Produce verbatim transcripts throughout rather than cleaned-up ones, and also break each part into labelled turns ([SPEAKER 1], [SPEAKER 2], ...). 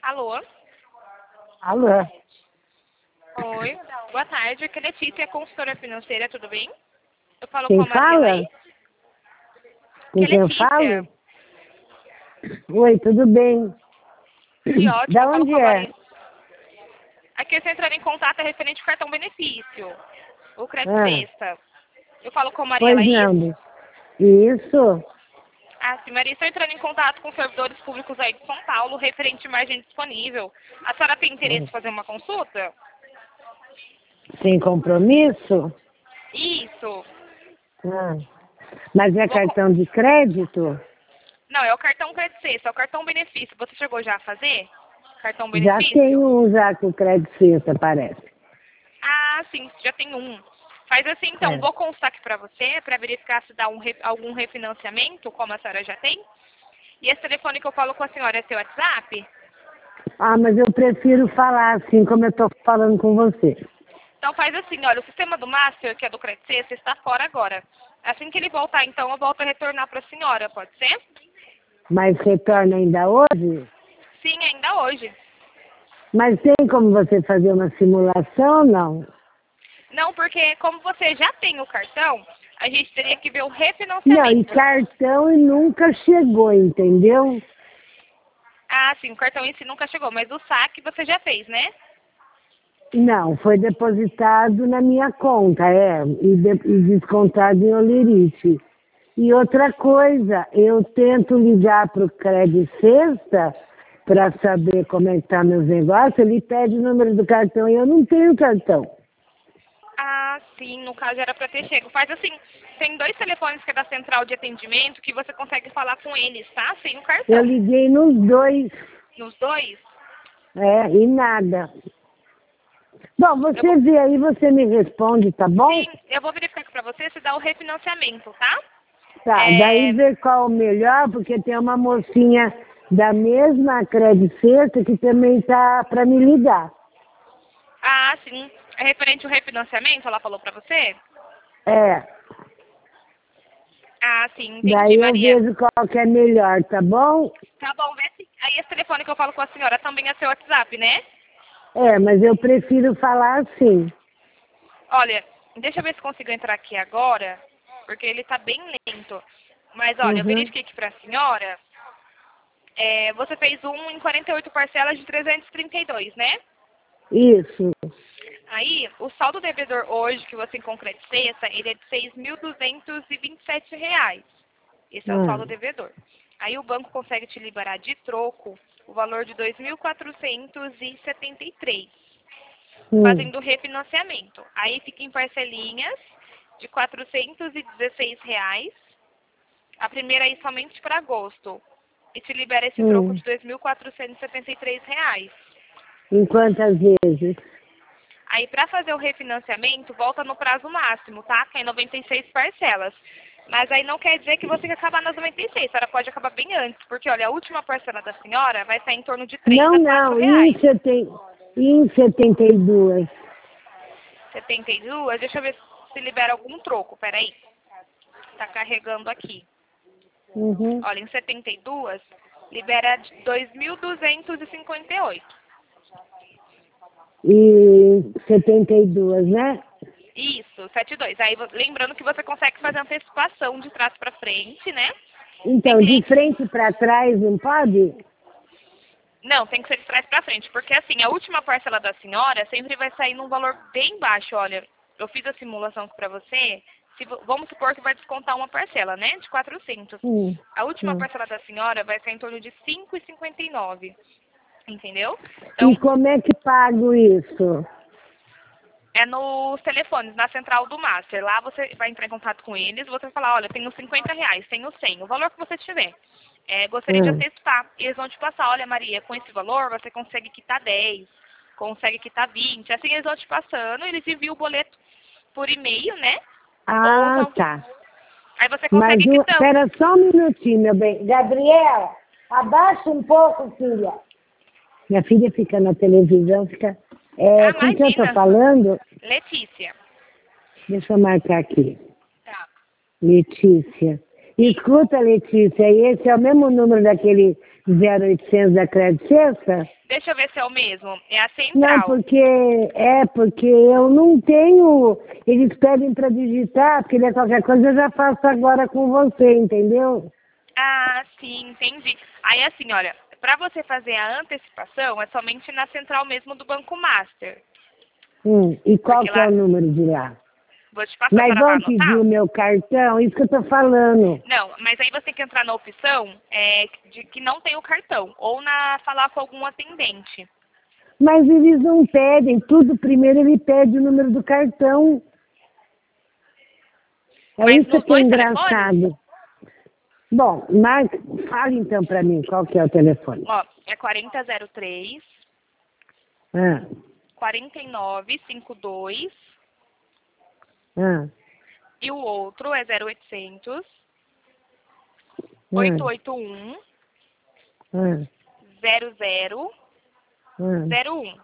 [SPEAKER 1] Alô?
[SPEAKER 2] Alô?
[SPEAKER 1] Oi, boa tarde. Aqui é Letícia, consultora financeira, tudo bem? Eu falo com
[SPEAKER 2] Quem
[SPEAKER 1] a Maria
[SPEAKER 2] fala?
[SPEAKER 1] Laís.
[SPEAKER 2] Com
[SPEAKER 1] Que é
[SPEAKER 2] quem eu
[SPEAKER 1] Letícia.
[SPEAKER 2] falo? Oi, tudo bem?
[SPEAKER 1] Que ótimo,
[SPEAKER 2] Da
[SPEAKER 1] eu falo
[SPEAKER 2] onde
[SPEAKER 1] com a
[SPEAKER 2] é?
[SPEAKER 1] Maria. Aqui eu estou entrando em contato é referente ao cartão benefício, o crédito
[SPEAKER 2] Ah,
[SPEAKER 1] sexta. Eu falo com a Maria
[SPEAKER 2] pois
[SPEAKER 1] Laís.
[SPEAKER 2] não. Isso?
[SPEAKER 1] Ah, sim, Maria, estou entrando em contato com servidores públicos aí de São Paulo, referente à margem disponível. A senhora tem interesse em fazer uma consulta?
[SPEAKER 2] Sem compromisso?
[SPEAKER 1] Isso.
[SPEAKER 2] Ah. Mas é
[SPEAKER 1] Vou co-
[SPEAKER 2] cartão de crédito?
[SPEAKER 1] Não, é o cartão crédito sexta, é o cartão benefício. Você chegou já a fazer? Cartão
[SPEAKER 2] Já
[SPEAKER 1] benefício?
[SPEAKER 2] tenho um já com crédito sexta, parece.
[SPEAKER 1] Ah, sim, já tem um. Faz assim, então,
[SPEAKER 2] É.
[SPEAKER 1] vou constar aqui para você, para verificar se dá um re- algum refinanciamento, como a senhora já tem. E esse telefone que eu falo com a senhora é seu WhatsApp?
[SPEAKER 2] Ah, mas eu prefiro falar assim como eu estou falando com você.
[SPEAKER 1] Então faz assim, olha, o sistema do Master, que é do Credit Sexta, está fora agora. Assim que ele voltar, então, eu volto a retornar para a senhora, pode ser?
[SPEAKER 2] Mas retorna ainda hoje?
[SPEAKER 1] Sim, ainda hoje.
[SPEAKER 2] Mas tem como você fazer uma simulação, não?
[SPEAKER 1] Não, porque como você já tem o cartão, a gente teria que ver o
[SPEAKER 2] Não, e
[SPEAKER 1] refinanciamento.
[SPEAKER 2] cartão e nunca chegou, entendeu?
[SPEAKER 1] Ah, sim, o cartão em si nunca chegou, mas o saque você já fez, né?
[SPEAKER 2] Não, foi depositado na minha conta, é, e, de- e descontado em Olerite. E outra coisa, eu tento ligar para o Credit Sexta para saber como é que tá meus negócios, ele pede o número do cartão e eu não tenho cartão.
[SPEAKER 1] Ah, sim, no caso era para ter chego. Faz assim, tem dois telefones que é da central de atendimento que você consegue falar com eles, tá? Sem o
[SPEAKER 2] Eu
[SPEAKER 1] cartão.
[SPEAKER 2] liguei nos dois,
[SPEAKER 1] Nos dois,
[SPEAKER 2] é, e nada. Bom,
[SPEAKER 1] eu
[SPEAKER 2] você
[SPEAKER 1] vou,
[SPEAKER 2] vê aí, você me responde, tá bom?
[SPEAKER 1] sim, eu vou verificar aqui para você se dá o refinanciamento, tá?
[SPEAKER 2] Tá, daí
[SPEAKER 1] É,
[SPEAKER 2] ver qual o melhor, porque tem uma mocinha da mesma Credit Sexta que também tá para me ligar.
[SPEAKER 1] ah, sim, é referente ao refinanciamento, ela falou para você?
[SPEAKER 2] É,
[SPEAKER 1] Ah, sim, entendi,
[SPEAKER 2] daí eu
[SPEAKER 1] Maria.
[SPEAKER 2] vejo qual que é melhor, tá bom?
[SPEAKER 1] Tá bom, vê se... Aí esse telefone que eu falo com a senhora também é seu WhatsApp, né?
[SPEAKER 2] É, mas eu prefiro falar assim.
[SPEAKER 1] Olha, deixa eu ver se consigo entrar aqui agora, porque ele tá bem lento. Mas olha, eu
[SPEAKER 2] Uhum.
[SPEAKER 1] verifiquei aqui pra senhora. É, você fez um em quarenta e oito parcelas de trezentos e trinta e dois, né?
[SPEAKER 2] Isso.
[SPEAKER 1] Aí, o saldo devedor hoje que você concretiza, ele é de seis mil duzentos e vinte e sete reais. Esse é o
[SPEAKER 2] Ah,
[SPEAKER 1] saldo devedor. Aí o banco consegue te liberar de troco o valor de dois mil quatrocentos e setenta e três,
[SPEAKER 2] hum.
[SPEAKER 1] fazendo refinanciamento. Aí fica em parcelinhas de quatrocentos e dezesseis reais. A primeira aí somente para agosto. E te libera esse troco
[SPEAKER 2] Hum.
[SPEAKER 1] de dois mil quatrocentos e setenta e três reais.
[SPEAKER 2] Em quantas vezes?
[SPEAKER 1] Aí, para fazer o refinanciamento, volta no prazo máximo, tá? Que é em noventa e seis parcelas. Mas aí não quer dizer que você vai acabar nas noventa e seis. A senhora pode acabar bem antes, porque, olha, a última parcela da senhora vai sair em torno de três
[SPEAKER 2] Não,
[SPEAKER 1] a quatro
[SPEAKER 2] não, e em,
[SPEAKER 1] reais.
[SPEAKER 2] seten... e em setenta e dois?
[SPEAKER 1] setenta e duas, deixa eu ver se libera algum troco, peraí. Tá carregando aqui.
[SPEAKER 2] Uhum.
[SPEAKER 1] Olha, em setenta e duas, libera dois mil duzentos e cinquenta e oito.
[SPEAKER 2] E setenta e dois, né?
[SPEAKER 1] Isso, setenta e dois. Aí, vo- lembrando que você consegue fazer antecipação de trás para frente, né? Tem
[SPEAKER 2] Então, de
[SPEAKER 1] clientes que...
[SPEAKER 2] frente para trás, não pode?
[SPEAKER 1] Não, tem que ser de trás para frente, porque assim, a última parcela da senhora sempre vai sair num valor bem baixo. Olha, eu fiz a simulação para você, se, vo- vamos supor que vai descontar uma parcela, né, de quatrocentos.
[SPEAKER 2] Hum.
[SPEAKER 1] A última
[SPEAKER 2] Hum.
[SPEAKER 1] parcela da senhora vai sair em torno de cinco e cinquenta e nove, entendeu?
[SPEAKER 2] E
[SPEAKER 1] Então,
[SPEAKER 2] como é que pago isso?
[SPEAKER 1] é nos telefones, na central do Master. Lá você vai entrar em contato com eles, você vai falar, olha, tenho cinquenta reais, tenho cem, o valor que você tiver. É, gostaria de
[SPEAKER 2] Hum.
[SPEAKER 1] antecipar. E eles vão te passar, olha, Maria, com esse valor você consegue quitar dez, consegue quitar vinte. Assim eles vão te passando, eles enviam o boleto por e-mail, né? Ou
[SPEAKER 2] Ah,
[SPEAKER 1] então,
[SPEAKER 2] tá.
[SPEAKER 1] aí você
[SPEAKER 2] Mas,
[SPEAKER 1] consegue
[SPEAKER 2] o...
[SPEAKER 1] quitando.
[SPEAKER 2] espera só um minutinho, meu bem. Gabriela, abaixa um pouco, filha. Minha filha fica na televisão, fica...
[SPEAKER 1] Ah,
[SPEAKER 2] É, com quem eu tô
[SPEAKER 1] imagina.
[SPEAKER 2] falando?
[SPEAKER 1] Letícia.
[SPEAKER 2] Deixa eu marcar aqui.
[SPEAKER 1] Tá.
[SPEAKER 2] Letícia.
[SPEAKER 1] Isso.
[SPEAKER 2] Escuta, Letícia, esse é o mesmo número daquele zero oitocentos da Crédito Sexta?
[SPEAKER 1] Deixa eu ver se é o mesmo. É a central.
[SPEAKER 2] Não, porque é porque eu não tenho. Eles pedem para digitar, porque é qualquer coisa eu já faço agora com você, entendeu?
[SPEAKER 1] Ah, sim, entendi. Aí assim, olha, para você fazer a antecipação é somente na central mesmo do Banco Master.
[SPEAKER 2] Hum, e qual
[SPEAKER 1] Porque
[SPEAKER 2] que é
[SPEAKER 1] lá-
[SPEAKER 2] o número de lá?
[SPEAKER 1] Vou te passar, a
[SPEAKER 2] Mas
[SPEAKER 1] senhora vai
[SPEAKER 2] vão pedir
[SPEAKER 1] anotar?
[SPEAKER 2] o meu cartão, isso que eu tô falando.
[SPEAKER 1] Não, mas aí você tem que entrar na opção é, de que não tem o cartão, ou na falar com algum atendente.
[SPEAKER 2] Mas eles não pedem, tudo primeiro ele pede o número do cartão. É
[SPEAKER 1] Mas
[SPEAKER 2] isso
[SPEAKER 1] nos
[SPEAKER 2] que é
[SPEAKER 1] dois telefones,
[SPEAKER 2] engraçado. Bom, mas fala então pra mim qual que é o telefone.
[SPEAKER 1] ó, é quarenta zero três,
[SPEAKER 2] Ah,
[SPEAKER 1] quarenta e nove cinquenta e dois
[SPEAKER 2] ah,
[SPEAKER 1] e o outro é zero oitocentos,
[SPEAKER 2] ah,
[SPEAKER 1] oitocentos e oitenta e um,
[SPEAKER 2] ah,
[SPEAKER 1] zero zero
[SPEAKER 2] ah,
[SPEAKER 1] zero um.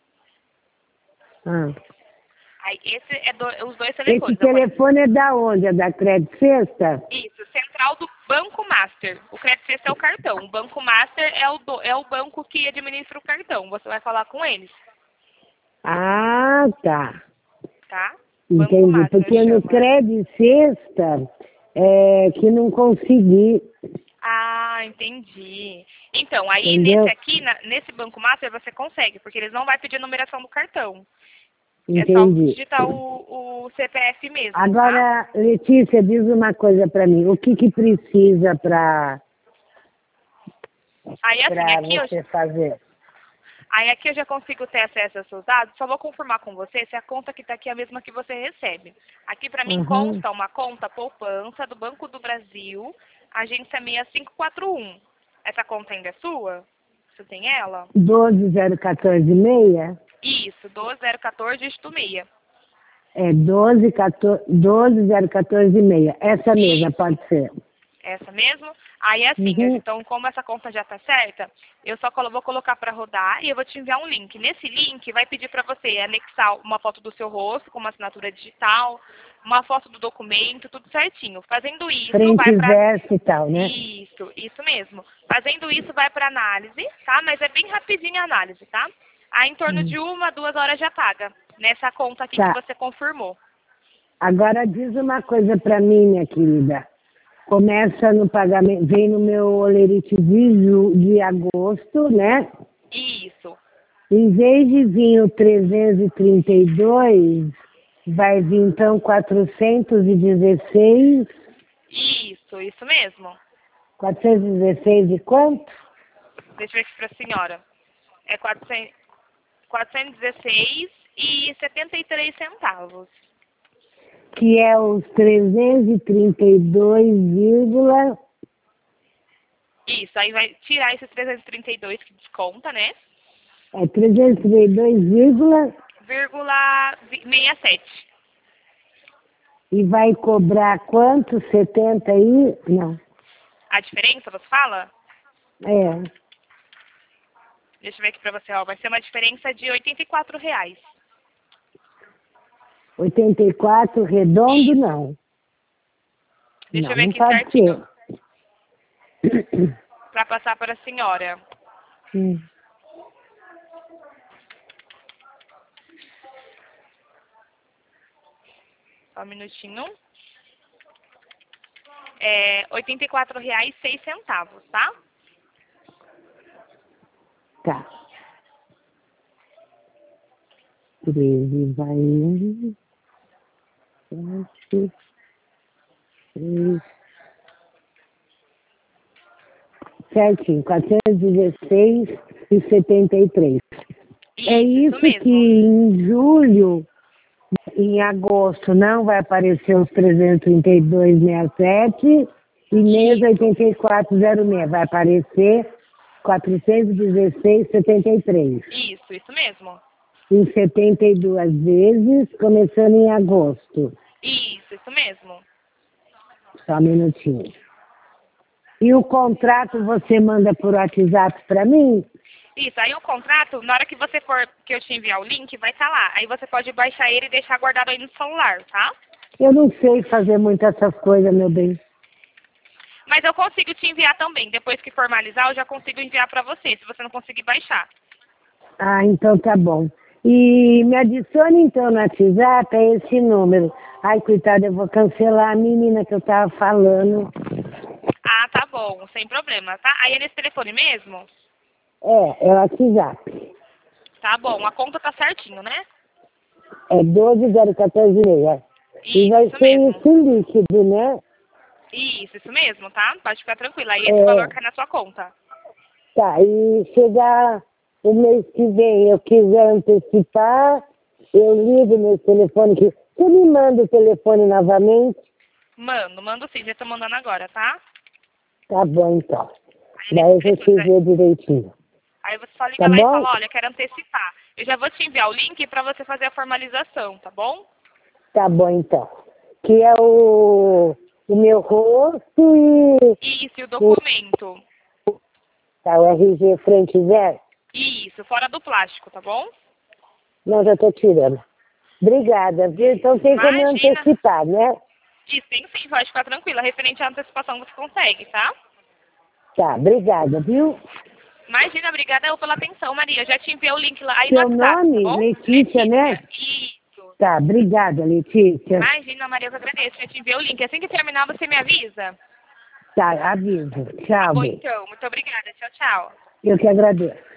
[SPEAKER 2] ah.
[SPEAKER 1] Aí esse é do- os dois
[SPEAKER 2] Esse
[SPEAKER 1] telefones. Eu vou-
[SPEAKER 2] telefone é da onde? É da Crédito Sexta?
[SPEAKER 1] Isso, central do Banco Master. O Credit Suisse é o cartão. O Banco Master é o, do- é o banco que administra o cartão. Você vai falar com eles,
[SPEAKER 2] Ah, tá.
[SPEAKER 1] tá? Banco
[SPEAKER 2] Entendi.
[SPEAKER 1] Master
[SPEAKER 2] Porque no
[SPEAKER 1] chama.
[SPEAKER 2] Crédito Sexta é que não consegui,
[SPEAKER 1] Ah, entendi. Então, aí
[SPEAKER 2] entendeu?
[SPEAKER 1] nesse aqui, na- nesse Banco Master, você consegue, porque eles não vão pedir a numeração do cartão. É só
[SPEAKER 2] Entendi.
[SPEAKER 1] digitar o, o C P F mesmo, tá?
[SPEAKER 2] Agora, Letícia, diz uma coisa para mim. O que que precisa para
[SPEAKER 1] Aí assim,
[SPEAKER 2] para
[SPEAKER 1] aqui eu,
[SPEAKER 2] você fazer?
[SPEAKER 1] aí aqui eu já consigo ter acesso aos seus dados, só vou confirmar com você se a conta que está aqui é a mesma que você recebe. Aqui para mim
[SPEAKER 2] Uhum.
[SPEAKER 1] consta uma conta poupança do Banco do Brasil, agência seis cinco quatro um. Essa conta ainda é sua? Você tem ela?
[SPEAKER 2] doze zero quatorze seis?
[SPEAKER 1] Isso, doze zero quatorze, dígito seis.
[SPEAKER 2] É doze zero quatorze seis. Essa mesma,
[SPEAKER 1] Isso.
[SPEAKER 2] pode ser.
[SPEAKER 1] Essa mesmo? Aí assim,
[SPEAKER 2] Uhum.
[SPEAKER 1] então como essa conta já está certa, eu só colo- vou colocar para rodar e eu vou te enviar um link. Nesse link vai pedir para você anexar uma foto do seu rosto com uma assinatura digital, uma foto do documento, tudo certinho. Fazendo isso,
[SPEAKER 2] Frente
[SPEAKER 1] vai
[SPEAKER 2] e
[SPEAKER 1] para...
[SPEAKER 2] verso e tal, né?
[SPEAKER 1] Isso, isso mesmo. Fazendo isso, vai para análise, tá? Mas é bem rapidinho a análise, tá? Aí em torno
[SPEAKER 2] Hum.
[SPEAKER 1] de uma, duas horas já paga. Nessa conta aqui
[SPEAKER 2] Tá.
[SPEAKER 1] que você confirmou.
[SPEAKER 2] Agora diz uma coisa para mim, minha querida. Começa no pagamento, vem no meu olerite de, ju, de agosto, né?
[SPEAKER 1] Isso.
[SPEAKER 2] Em vez de vir o trezentos e trinta e dois, vai vir então quatrocentos e dezesseis.
[SPEAKER 1] Isso, isso mesmo.
[SPEAKER 2] quatrocentos e dezesseis e quanto?
[SPEAKER 1] Deixa eu ver aqui para a senhora. É quatrocentos, quatrocentos e dezesseis e setenta e três centavos.
[SPEAKER 2] Que é os trezentos e trinta e dois, vírgula...
[SPEAKER 1] Isso, aí vai tirar esses trezentos e trinta e dois que desconta, né?
[SPEAKER 2] É trezentos e trinta e dois, vírgula...
[SPEAKER 1] Vírgula sessenta e sete.
[SPEAKER 2] E vai cobrar quanto? setenta e... Não.
[SPEAKER 1] A diferença, você fala?
[SPEAKER 2] É.
[SPEAKER 1] Deixa eu ver aqui pra você, ó. Vai ser uma diferença de oitenta e quatro reais.
[SPEAKER 2] oitenta e quatro, redondo,
[SPEAKER 1] Isso.
[SPEAKER 2] não.
[SPEAKER 1] Deixa
[SPEAKER 2] Não,
[SPEAKER 1] eu ver
[SPEAKER 2] não
[SPEAKER 1] aqui
[SPEAKER 2] pode
[SPEAKER 1] certinho.
[SPEAKER 2] ser.
[SPEAKER 1] Pra passar para a senhora.
[SPEAKER 2] Hum.
[SPEAKER 1] Só um minutinho. É oitenta e quatro reais e seis centavos, tá?
[SPEAKER 2] Tá. treze vai um, sete, três, certinho, quatrocentos e dezesseis e setenta e três. É
[SPEAKER 1] Isso,
[SPEAKER 2] isso
[SPEAKER 1] mesmo.
[SPEAKER 2] que em julho, em agosto, não vai aparecer os trezentos e trinta e dois vírgula sessenta e sete e nem os oitenta e quatro zero seis. Vai aparecer quatrocentos e dezesseis vírgula setenta e três.
[SPEAKER 1] Isso, isso mesmo.
[SPEAKER 2] Em setenta e duas vezes, começando em agosto.
[SPEAKER 1] Isso, isso mesmo.
[SPEAKER 2] Só um minutinho. E o contrato você manda por WhatsApp para mim?
[SPEAKER 1] Isso, aí o contrato, na hora que você for, que eu te enviar o link, vai estar lá. Aí você pode baixar ele e deixar guardado aí no celular, tá?
[SPEAKER 2] Eu não sei fazer muito essas coisas, meu bem.
[SPEAKER 1] Mas eu consigo te enviar também. Depois que formalizar, eu já consigo enviar para você, se você não conseguir baixar.
[SPEAKER 2] Ah, então tá bom. E me adicione então no WhatsApp a esse número. Ai, coitada, eu vou cancelar a menina que eu tava falando.
[SPEAKER 1] Ah, tá bom, sem problema, tá? Aí é nesse telefone mesmo?
[SPEAKER 2] É, é o WhatsApp.
[SPEAKER 1] Tá bom, a conta tá certinho, né?
[SPEAKER 2] É doze zero quatorze meia. E
[SPEAKER 1] Isso,
[SPEAKER 2] vai
[SPEAKER 1] isso
[SPEAKER 2] ser
[SPEAKER 1] mesmo.
[SPEAKER 2] esse líquido, né?
[SPEAKER 1] Isso, isso mesmo, tá? Pode ficar tranquila. Aí
[SPEAKER 2] É.
[SPEAKER 1] esse valor cai na sua conta.
[SPEAKER 2] Tá, e chegar o mês que vem, eu quiser antecipar, eu ligo nesse telefone que você me manda o telefone novamente?
[SPEAKER 1] Mando, mando sim, já tô mandando agora, tá?
[SPEAKER 2] Tá bom, então.
[SPEAKER 1] Aí,
[SPEAKER 2] Daí eu
[SPEAKER 1] nesse
[SPEAKER 2] vou te
[SPEAKER 1] telefone,
[SPEAKER 2] ver direitinho.
[SPEAKER 1] aí você só liga
[SPEAKER 2] Tá
[SPEAKER 1] lá e
[SPEAKER 2] bom?
[SPEAKER 1] fala, olha, quero antecipar. Eu já vou te enviar o link pra você fazer a formalização, tá bom?
[SPEAKER 2] Tá bom, então. Que é o, o meu rosto e
[SPEAKER 1] Isso, e o
[SPEAKER 2] o,
[SPEAKER 1] documento.
[SPEAKER 2] tá, o R G frente e verso.
[SPEAKER 1] Isso, fora do plástico, tá bom?
[SPEAKER 2] Não, já tô tirando. Obrigada, viu? Então tem como eu
[SPEAKER 1] Imagina.
[SPEAKER 2] antecipar, né?
[SPEAKER 1] Isso, tem sim, pode ficar tranquila. Referente à antecipação você consegue, tá?
[SPEAKER 2] Tá, obrigada, viu?
[SPEAKER 1] Imagina, obrigada eu pela atenção, Maria. Já te enviei o link lá aí no
[SPEAKER 2] Seu
[SPEAKER 1] WhatsApp, tá
[SPEAKER 2] nome?
[SPEAKER 1] bom?
[SPEAKER 2] Letícia, né?
[SPEAKER 1] Isso.
[SPEAKER 2] Tá, obrigada, Letícia.
[SPEAKER 1] Imagina, Maria, eu agradeço. Já te enviei o link. Assim que terminar, você me avisa.
[SPEAKER 2] Tá, aviso.
[SPEAKER 1] Tá
[SPEAKER 2] Tchau,
[SPEAKER 1] bom,
[SPEAKER 2] bem.
[SPEAKER 1] então. Muito obrigada. Tchau, tchau.
[SPEAKER 2] Eu que agradeço.